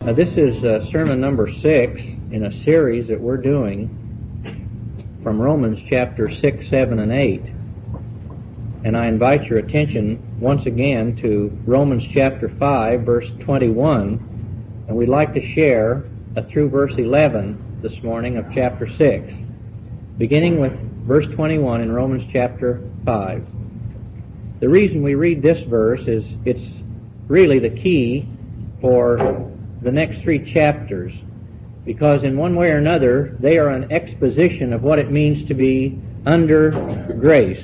This is sermon number 6 in a series that we're doing from Romans chapter 6, 7, and 8. And I invite your attention once again to Romans chapter 5, verse 21. And we'd like to share through verse 11 this morning of chapter 6, beginning with verse 21 in Romans chapter 5. The reason we read this verse is it's really the key for the next 3 chapters, because in one way or another they are an exposition of what it means to be under grace.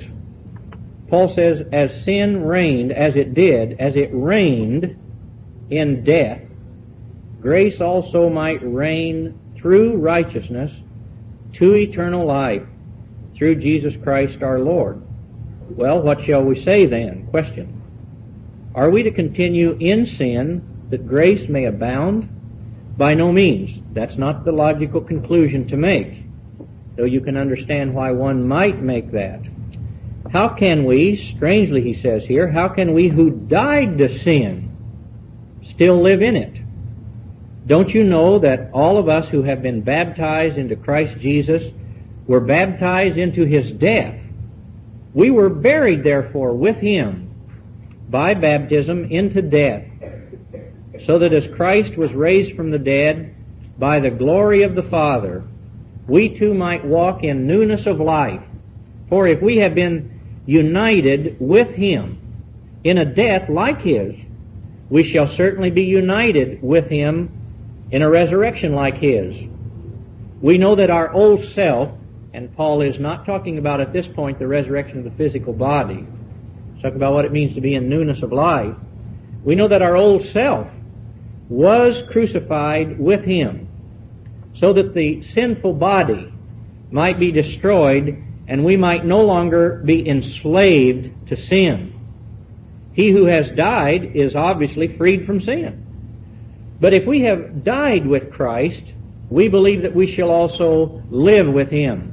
Paul says, as sin reigned as it reigned in death, grace also might reign through righteousness to eternal life through Jesus Christ our Lord. Well, what shall we say then? Question. Are we to continue in sin that grace may abound? By no means. That's not the logical conclusion to make, though you can understand why one might make that. How can we, strangely he says here, how can we who died to sin still live in it? Don't you know that all of us who have been baptized into Christ Jesus were baptized into His death? We were buried, therefore, with Him by baptism into death, so that as Christ was raised from the dead by the glory of the Father, we too might walk in newness of life. For if we have been united with Him in a death like His, we shall certainly be united with Him in a resurrection like His. We know that our old self, and Paul is not talking about at this point the resurrection of the physical body, he's talking about what it means to be in newness of life. We know that our old self was crucified with Him, so that the sinful body might be destroyed and we might no longer be enslaved to sin. He who has died is obviously freed from sin. But if we have died with Christ, we believe that we shall also live with Him.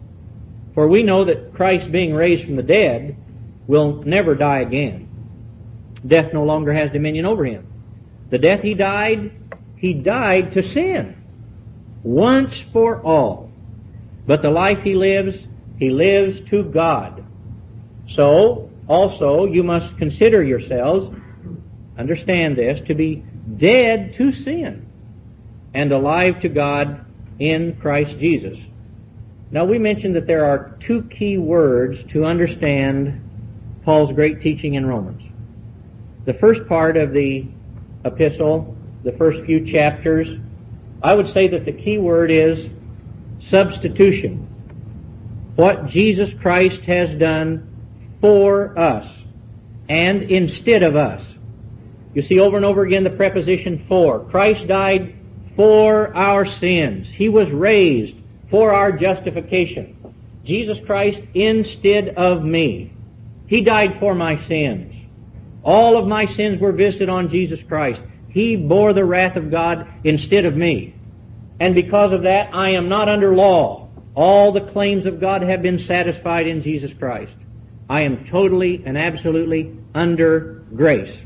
For we know that Christ, being raised from the dead, will never die again. Death no longer has dominion over Him. The death He died to sin once for all. But the life He lives to God. So, also, you must consider yourselves, understand this, to be dead to sin and alive to God in Christ Jesus. Now, we mentioned that there are 2 key words to understand Paul's great teaching in Romans. The first part of the epistle, the first few chapters, I would say that the key word is substitution. What Jesus Christ has done for us and instead of us. You see over and over again the preposition for. Christ died for our sins. He was raised for our justification. Jesus Christ instead of me. He died for my sins. All of my sins were visited on Jesus Christ. He bore the wrath of God instead of me. And because of that, I am not under law. All the claims of God have been satisfied in Jesus Christ. I am totally and absolutely under grace.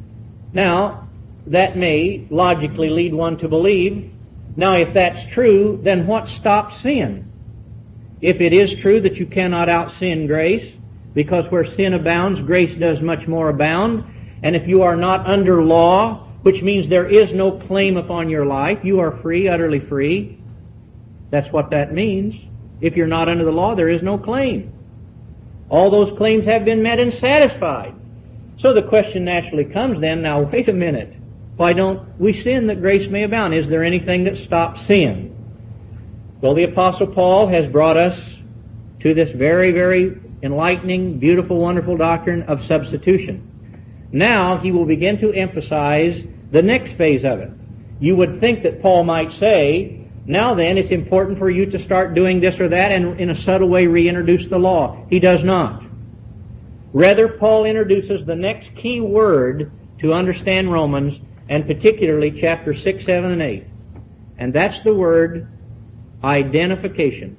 Now, that may logically lead one to believe, now if that's true, then what stops sin? If it is true that you cannot out-sin grace, because where sin abounds, grace does much more abound. And if you are not under law, which means there is no claim upon your life, you are free, utterly free. That's what that means. If you're not under the law, there is no claim. All those claims have been met and satisfied. So the question naturally comes then, now wait a minute. Why don't we sin that grace may abound? Is there anything that stops sin? Well, the Apostle Paul has brought us to this very, very enlightening, beautiful, wonderful doctrine of substitution. Now he will begin to emphasize the next phase of it. You would think that Paul might say, now then, it's important for you to start doing this or that and in a subtle way reintroduce the law. He does not. Rather, Paul introduces the next key word to understand Romans, and particularly chapter 6, 7, and 8. And that's the word identification.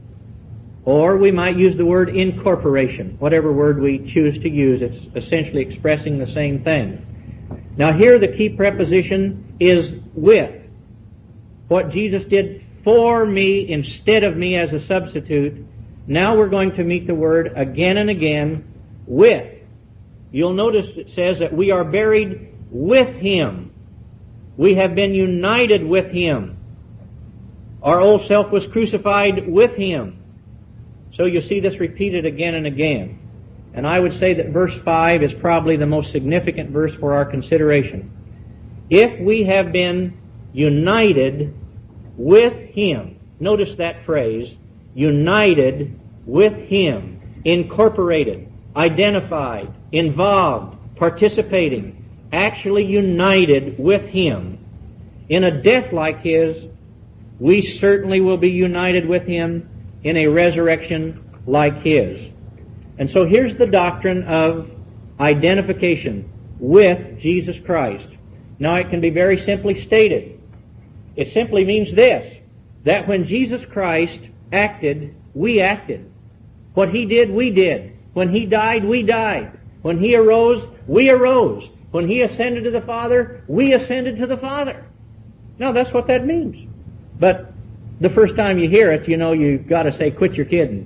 Or we might use the word incorporation. Whatever word we choose to use, it's essentially expressing the same thing. Now here the key preposition is with. what Jesus did for me instead of me as a substitute, now we're going to meet the word again and again, with. You'll notice it says that we are buried with Him. We have been united with Him. Our old self was crucified with Him. So you see this repeated again and again. And I would say that verse 5 is probably the most significant verse for our consideration. If we have been united with Him, notice that phrase, united with Him, incorporated, identified, involved, participating, actually united with Him. In a death like His, we certainly will be united with Him in a resurrection like His. And so here's the doctrine of identification with Jesus Christ. Now it can be very simply stated. It simply means this, that when Jesus Christ acted, we acted. What He did, we did. When He died, we died. When He arose, we arose. When He ascended to the Father, we ascended to the Father. Now that's what that means. But the first time you hear it, you've got to say, quit your kidding.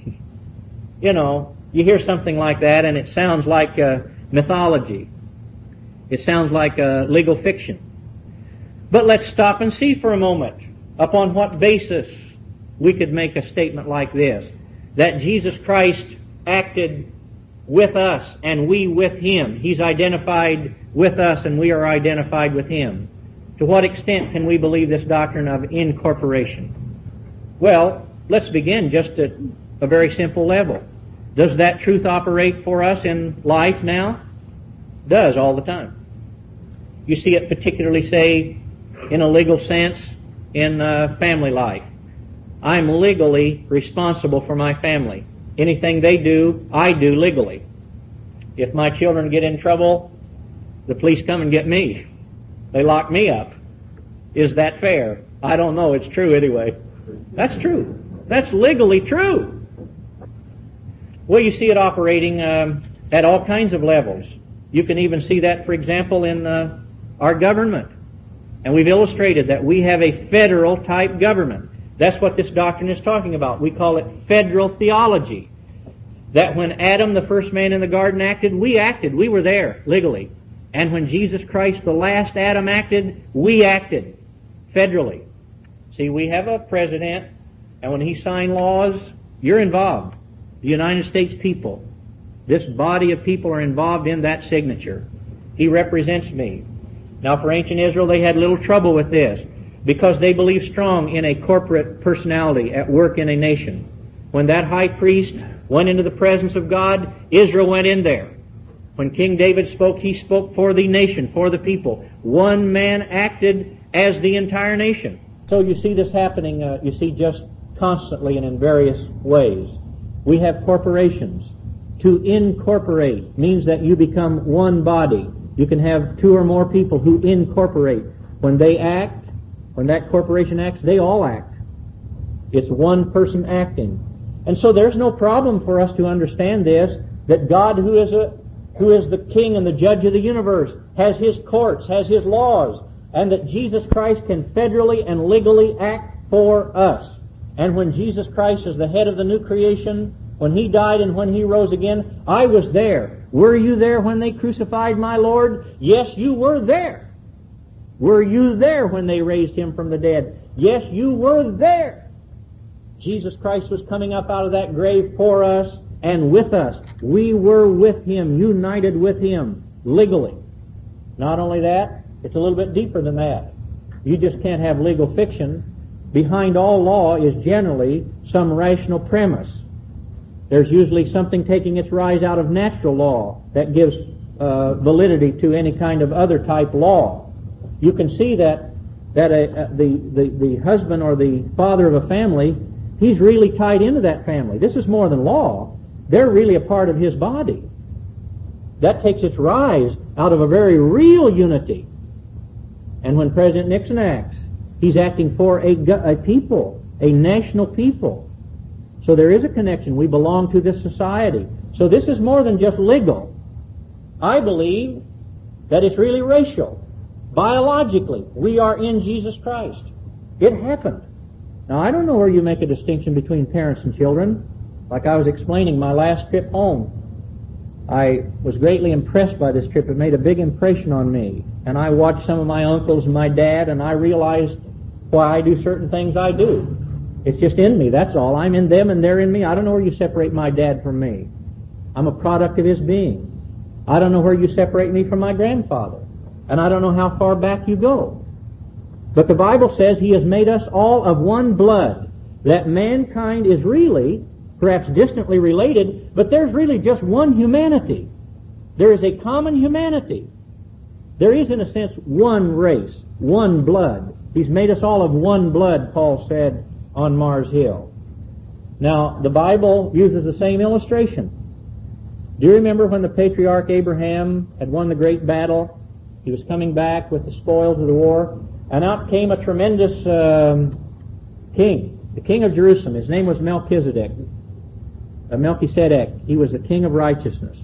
You hear something like that and it sounds like mythology. It sounds like legal fiction. But let's stop and see for a moment upon what basis we could make a statement like this. That Jesus Christ acted with us and we with Him. He's identified with us and we are identified with Him. To what extent can we believe this doctrine of incorporation? Well, let's begin just at a very simple level. Does that truth operate for us in life now? Does, all the time. You see it particularly, say, in a legal sense, in family life. I'm legally responsible for my family. Anything they do, I do legally. If my children get in trouble, the police come and get me. They lock me up. Is that fair? I don't know. It's true anyway. That's true. That's legally true. Well, you see it operating at all kinds of levels. You can even see that, for example, in our government. And we've illustrated that we have a federal type government. That's what this doctrine is talking about. We call it federal theology. That when Adam, the first man in the garden, acted. We were there legally. And when Jesus Christ, the last Adam, acted, we acted federally. See, we have a president, and when he signed laws, you're involved. The United States people, this body of people are involved in that signature. He represents me. Now, for ancient Israel, they had little trouble with this because they believed strong in a corporate personality at work in a nation. When that high priest went into the presence of God, Israel went in there. When King David spoke, he spoke for the nation, for the people. One man acted as the entire nation. So you see this happening, just constantly and in various ways. We have corporations. To incorporate means that you become one body. You can have two or more people who incorporate. When they act, when that corporation acts, they all act. It's one person acting. And so there's no problem for us to understand this, that God, who is the king and the judge of the universe, has His courts, has His laws, and that Jesus Christ can federally and legally act for us. And when Jesus Christ is the head of the new creation, when He died and when He rose again, I was there. Were you there when they crucified my Lord? Yes, you were there. Were you there when they raised Him from the dead? Yes, you were there. Jesus Christ was coming up out of that grave for us and with us. We were with Him, united with Him, legally. Not only that, it's a little bit deeper than that. You just can't have legal fiction. Behind all law is generally some rational premise. There's usually something taking its rise out of natural law that gives validity to any kind of other type law. You can see that the husband or the father of a family, he's really tied into that family. This is more than law. They're really a part of his body. That takes its rise out of a very real unity. And when President Nixon acts, he's acting for a people, a national people. So there is a connection. We belong to this society. So this is more than just legal. I believe that it's really racial. Biologically, we are in Jesus Christ. It happened. Now, I don't know where you make a distinction between parents and children. Like I was explaining my last trip home, I was greatly impressed by this trip. It made a big impression on me. And I watched some of my uncles and my dad, and I realized why I do certain things I do. It's just in me, that's all. I'm in them and they're in me. I don't know where you separate my dad from me. I'm a product of his being. I don't know where you separate me from my grandfather. And I don't know how far back you go. But the Bible says He has made us all of one blood, that mankind is really, perhaps distantly related, but there's really just one humanity. There is a common humanity. There is, in a sense, one race, one blood. He's made us all of one blood, Paul said on Mars Hill. Now, the Bible uses the same illustration. Do you remember when the patriarch Abraham had won the great battle? He was coming back with the spoils of the war, and out came a tremendous king, the king of Jerusalem. His name was Melchizedek. Melchizedek. He was the king of righteousness,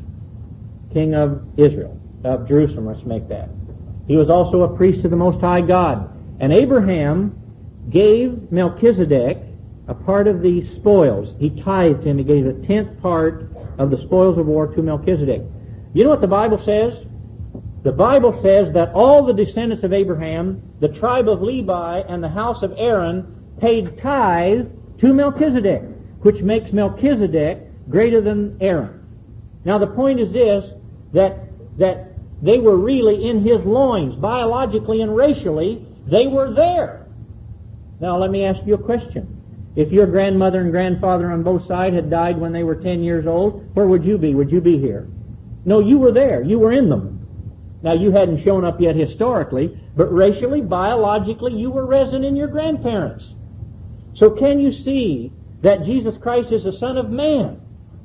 king of Israel, of Jerusalem, let's make that. He was also a priest of the Most High God. And Abraham gave Melchizedek a part of the spoils. He tithed him. He gave a 10th part of the spoils of war to Melchizedek. You know what the Bible says? The Bible says that all the descendants of Abraham, the tribe of Levi, and the house of Aaron paid tithe to Melchizedek, which makes Melchizedek greater than Aaron. Now the point is this, that they were really in his loins, biologically and racially, they were there. Now let me ask you a question. If your grandmother and grandfather on both sides had died when they were 10 years old, where would you be? Would you be here? No, you were there. You were in them. Now you hadn't shown up yet historically, but racially, biologically, you were resident in your grandparents. So can you see that Jesus Christ is the Son of Man?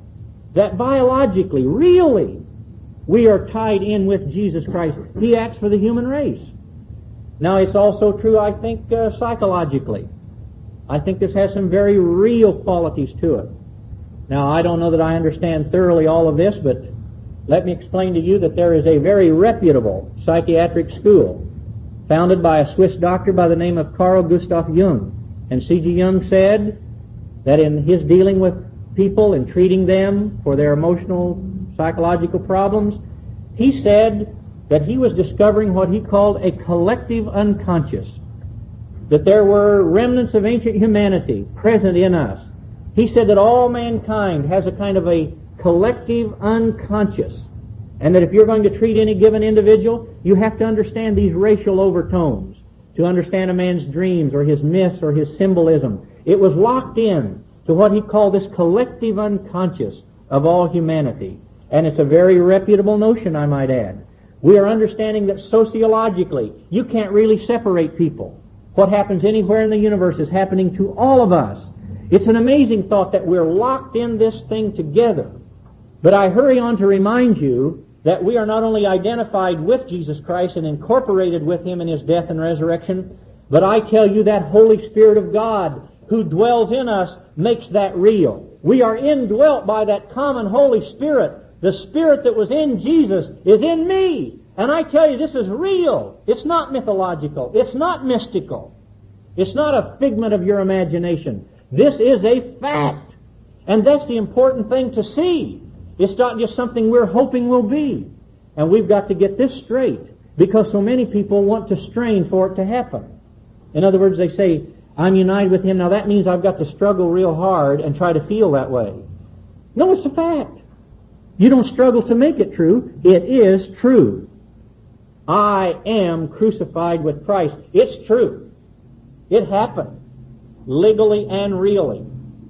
That biologically, really, we are tied in with Jesus Christ. He acts for the human race. Now it's also true, I think, psychologically. I think this has some very real qualities to it. Now I don't know that I understand thoroughly all of this, but let me explain to you that there is a very reputable psychiatric school founded by a Swiss doctor by the name of Carl Gustav Jung. And C.G. Jung said that in his dealing with people and treating them for their emotional, psychological problems, he said that he was discovering what he called a collective unconscious, that there were remnants of ancient humanity present in us. He said that all mankind has a kind of a collective unconscious, and that if you're going to treat any given individual, you have to understand these racial overtones, to understand a man's dreams or his myths or his symbolism. It was locked in to what he called this collective unconscious of all humanity. And it's a very reputable notion, I might add. We are understanding that sociologically, you can't really separate people. What happens anywhere in the universe is happening to all of us. It's an amazing thought that we're locked in this thing together. But I hurry on to remind you that we are not only identified with Jesus Christ and incorporated with Him in His death and resurrection, but I tell you that Holy Spirit of God who dwells in us makes that real. We are indwelt by that common Holy Spirit. The Spirit that was in Jesus is in me. And I tell you, this is real. It's not mythological. It's not mystical. It's not a figment of your imagination. This is a fact. And that's the important thing to see. It's not just something we're hoping will be. And we've got to get this straight, because so many people want to strain for it to happen. In other words, they say, I'm united with Him. Now that means I've got to struggle real hard and try to feel that way. No, it's a fact. You don't struggle to make it true. It is true. I am crucified with Christ. It's true. It happened, legally and really.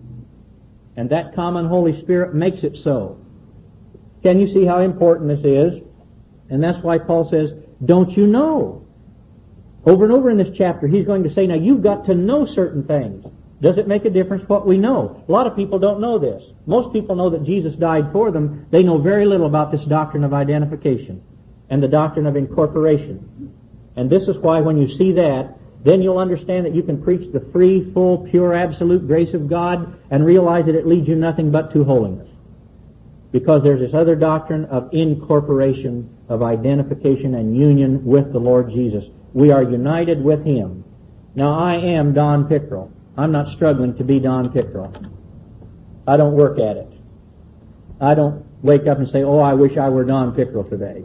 And that common Holy Spirit makes it so. Can you see how important this is? And that's why Paul says, don't you know? Over and over in this chapter, he's going to say, now you've got to know certain things. Does it make a difference what we know? A lot of people don't know this. Most people know that Jesus died for them. They know very little about this doctrine of identification and the doctrine of incorporation. And this is why when you see that, then you'll understand that you can preach the free, full, pure, absolute grace of God and realize that it leads you nothing but to holiness. Because there's this other doctrine of incorporation, of identification and union with the Lord Jesus. We are united with Him. Now, I am Don Pickrell. I'm not struggling to be Don Pickrell. I don't work at it. I don't wake up and say, oh, I wish I were Don Pickrell today.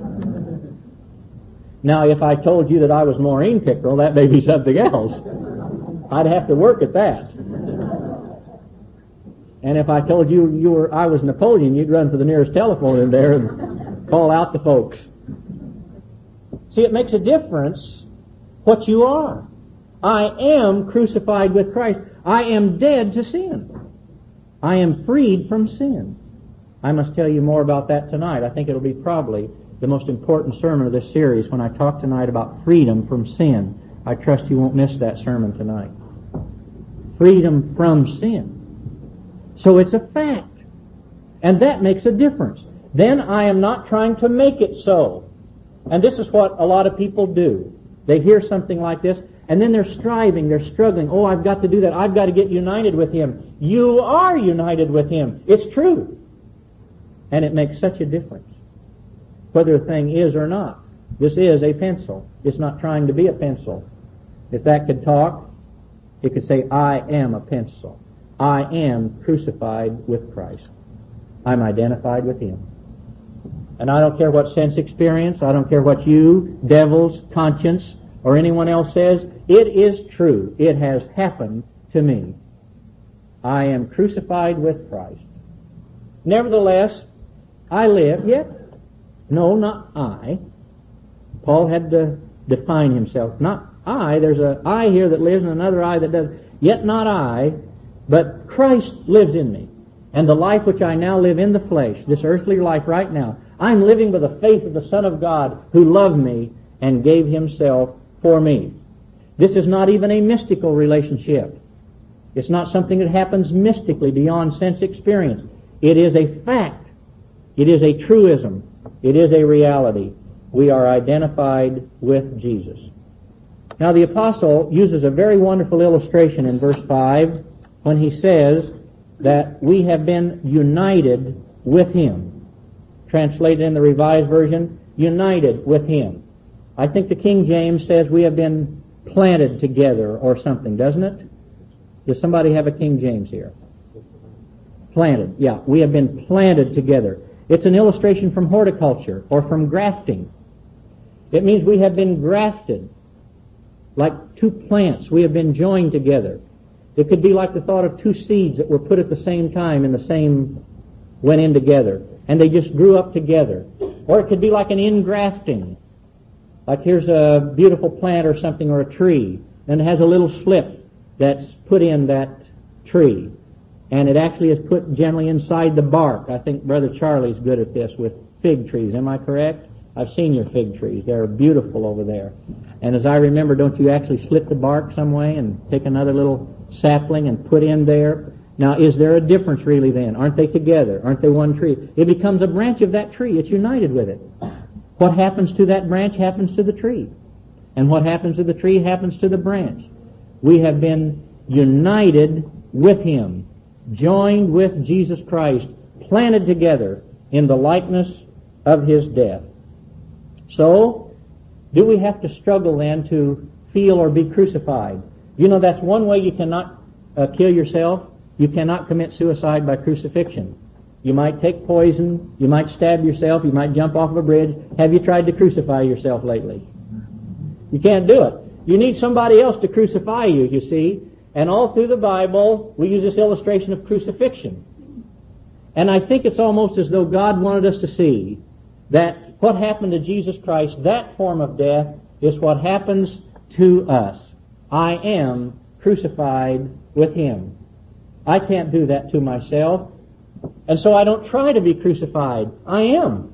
Now, if I told you that I was Maureen Pickrell, that may be something else. I'd have to work at that. And if I told you I was Napoleon, you'd run to the nearest telephone in there and call out the folks. See, it makes a difference what you are. I am crucified with Christ. I am dead to sin. I am freed from sin. I must tell you more about that tonight. I think it'll be probably the most important sermon of this series when I talk tonight about freedom from sin. I trust you won't miss that sermon tonight. Freedom from sin. So it's a fact. And that makes a difference. Then I am not trying to make it so. And this is what a lot of people do. They hear something like this, and then they're striving, they're struggling. Oh, I've got to do that. I've got to get united with Him. You are united with Him. It's true. And it makes such a difference, whether a thing is or not. This is a pencil. It's not trying to be a pencil. If that could talk, it could say, I am a pencil. I am crucified with Christ. I'm identified with Him. And I don't care what sense experience, I don't care what you, devils, conscience, or anyone else says, it is true. It has happened to me. I am crucified with Christ. Nevertheless, I live, yet, no, not I. Paul had to define himself. Not I, there's an I here that lives and another I that does. Yet not I, but Christ lives in me. And the life which I now live in the flesh, this earthly life right now, I'm living by the faith of the Son of God who loved me and gave Himself for me. This is not even a mystical relationship. It's not something that happens mystically beyond sense experience. It is a fact. It is a truism. It is a reality. We are identified with Jesus. Now the apostle uses a very wonderful illustration in verse 5 when he says that we have been united with Him. Translated in the Revised Version, united with Him. I think the King James says we have been planted together or something, doesn't it? Does somebody have a King James here? Planted, yeah. We have been planted together. It's an illustration from horticulture or from grafting. It means we have been grafted. Like two plants, we have been joined together. It could be like the thought of two seeds that were put at the same time in the same, went in together, and they just grew up together. Or it could be like an ingrafting. Like here's a beautiful plant or something or a tree, and it has a little slip that's put in that tree. And it actually is put generally inside the bark. I think Brother Charlie's good at this with fig trees. Am I correct? I've seen your fig trees. They're beautiful over there. And as I remember, don't you actually slit the bark some way and take another little sapling and put in there? Now, is there a difference really then? Aren't they together? Aren't they one tree? It becomes a branch of that tree. It's united with it. What happens to that branch happens to the tree. And what happens to the tree happens to the branch. We have been united with Him, joined with Jesus Christ, planted together in the likeness of His death. So, do we have to struggle then to feel or be crucified? You know, that's one way you cannot kill yourself. You cannot commit suicide by crucifixion. You might take poison, you might stab yourself, you might jump off of a bridge. Have you tried to crucify yourself lately? You can't do it. You need somebody else to crucify you, you see. And all through the Bible, we use this illustration of crucifixion. And I think it's almost as though God wanted us to see that what happened to Jesus Christ, that form of death, is what happens to us. I am crucified with Him. I can't do that to myself. And so I don't try to be crucified. I am.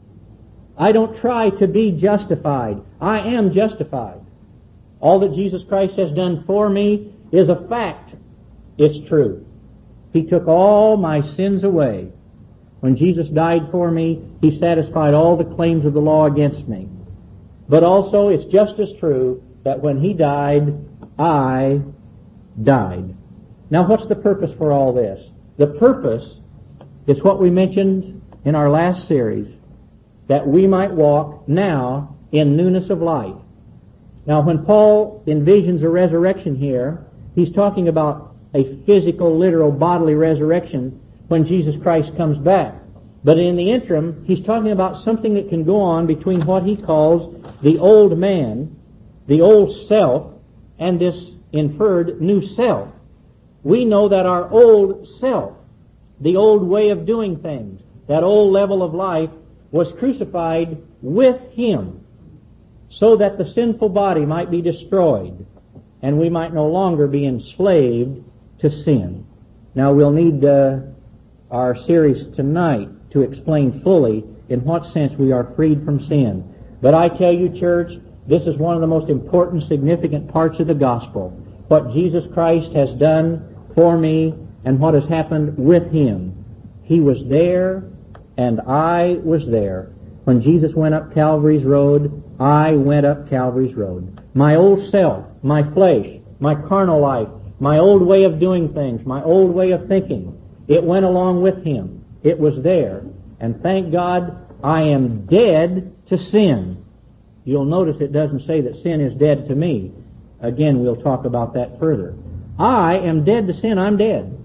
I don't try to be justified. I am justified. All that Jesus Christ has done for me is a fact. It's true. He took all my sins away. When Jesus died for me, He satisfied all the claims of the law against me. But also, it's just as true that when He died, I died. Now, what's the purpose for all this? The purpose is what we mentioned in our last series, that we might walk now in newness of life. Now, when Paul envisions a resurrection here, he's talking about a physical, literal, bodily resurrection when Jesus Christ comes back. But in the interim, he's talking about something that can go on between what he calls the old man, the old self, and this inferred new self. We know that our old self, the old way of doing things, that old level of life, was crucified with him so that the sinful body might be destroyed and we might no longer be enslaved to sin. Now, we'll need our series tonight to explain fully in what sense we are freed from sin. But I tell you, church, this is one of the most important, significant parts of the gospel. What Jesus Christ has done for me and what has happened with him. He was there and I was there. When Jesus went up Calvary's road, I went up Calvary's road. My old self, my flesh, my carnal life, my old way of doing things, my old way of thinking, it went along with him. It was there. And thank God, I am dead to sin. You'll notice it doesn't say that sin is dead to me. Again, we'll talk about that further. I am dead to sin. I'm dead.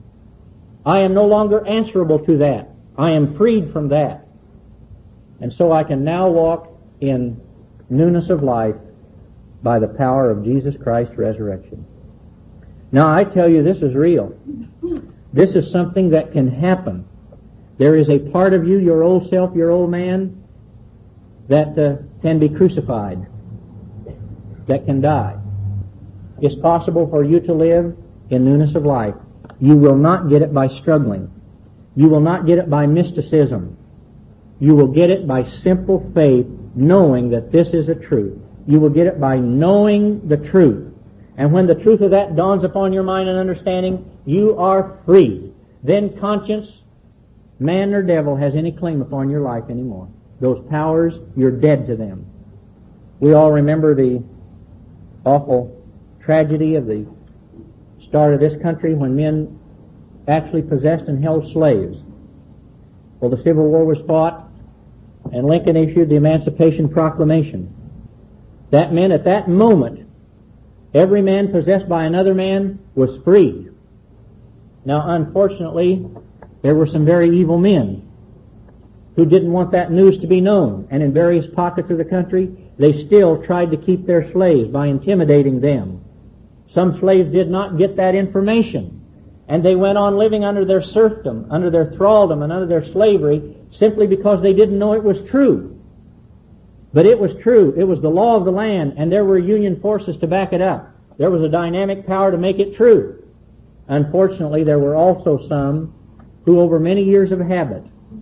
I am no longer answerable to that. I am freed from that. And so I can now walk in newness of life by the power of Jesus Christ's resurrection. Now, I tell you, this is real. This is something that can happen. There is a part of you, your old self, your old man, that can be crucified, that can die. It's possible for you to live in newness of life. You will not get it by struggling. You will not get it by mysticism. You will get it by simple faith, knowing that this is a truth. You will get it by knowing the truth. And when the truth of that dawns upon your mind and understanding, you are free. Then conscience, man or devil, has any claim upon your life anymore. Those powers, you're dead to them. We all remember the awful tragedy of the start of this country when men actually possessed and held slaves. Well, the Civil War was fought, and Lincoln issued the Emancipation Proclamation. That meant at that moment, every man possessed by another man was freed. Now, unfortunately, there were some very evil men who didn't want that news to be known, and in various pockets of the country, they still tried to keep their slaves by intimidating them. Some slaves did not get that information, and they went on living under their serfdom, under their thraldom, and under their slavery simply because they didn't know it was true. But it was true. It was the law of the land, and there were Union forces to back it up. There was a dynamic power to make it true. Unfortunately, there were also some who over many years of habit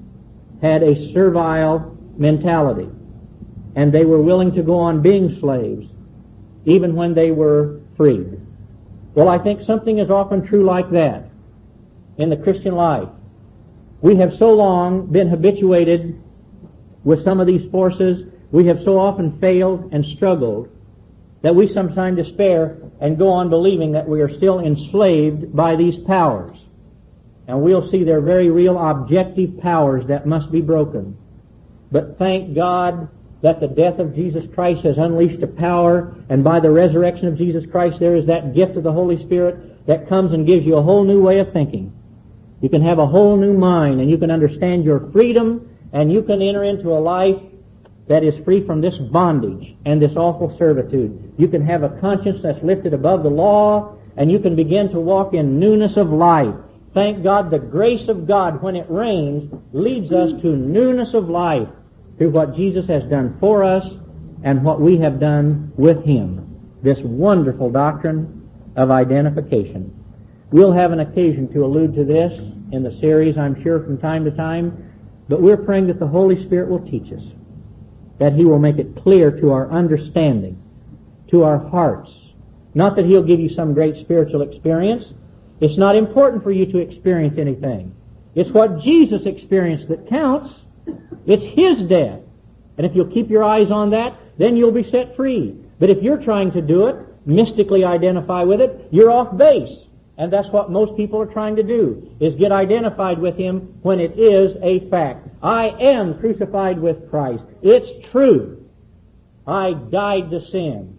had a servile mentality, and they were willing to go on being slaves even when they were freed. Well, I think something is often true like that in the Christian life. We have so long been habituated with some of these forces, we have so often failed and struggled that we sometimes despair and go on believing that we are still enslaved by these powers. And we'll see they're very real objective powers that must be broken. But thank God that the death of Jesus Christ has unleashed a power, and by the resurrection of Jesus Christ there is that gift of the Holy Spirit that comes and gives you a whole new way of thinking. You can have a whole new mind, and you can understand your freedom, and you can enter into a life that is free from this bondage and this awful servitude. You can have a conscience that's lifted above the law, and you can begin to walk in newness of life. Thank God the grace of God, when it rains, leads us to newness of life through what Jesus has done for us and what we have done with him. This wonderful doctrine of identification. We'll have an occasion to allude to this in the series, I'm sure, from time to time, but we're praying that the Holy Spirit will teach us, that he will make it clear to our understanding, to our hearts. Not that he'll give you some great spiritual experience. It's not important for you to experience anything. It's what Jesus experienced that counts. It's his death. And if you'll keep your eyes on that, then you'll be set free. But if you're trying to do it, mystically identify with it, you're off base. And that's what most people are trying to do, is get identified with him when it is a fact. I am crucified with Christ. It's true. I died to sin.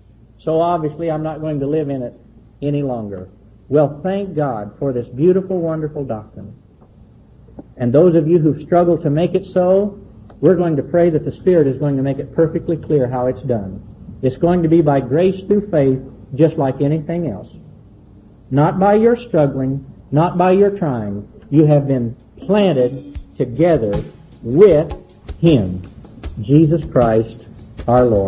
so obviously I'm not going to live in it any longer. Well, thank God for this beautiful, wonderful doctrine. And those of you who've struggled to make it so, we're going to pray that the Spirit is going to make it perfectly clear how it's done. It's going to be by grace through faith, just like anything else. Not by your struggling, not by your trying. You have been planted together with Him, Jesus Christ our Lord.